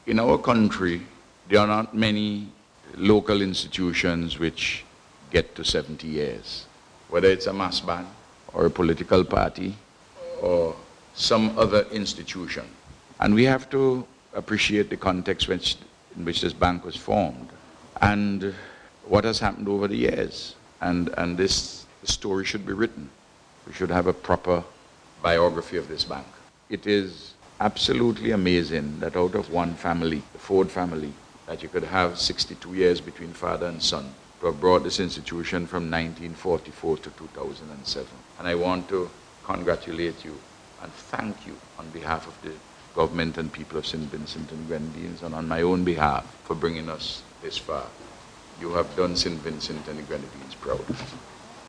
in our country, there are not many local institutions which get to 70 years, whether it's a mass band or a political party or some other institution. And we have to appreciate the context in which this bank was formed and what has happened over the years. And this story should be written. We should have a proper biography of this bank. It is absolutely amazing that out of one family, the Ford family, that you could have 62 years between father and son to have brought this institution from 1944 to 2007. And I want to congratulate you and thank you on behalf of the government and people of St. Vincent and Grenadines and on my own behalf for bringing us this far. You have done St. Vincent and the Grenadines proud.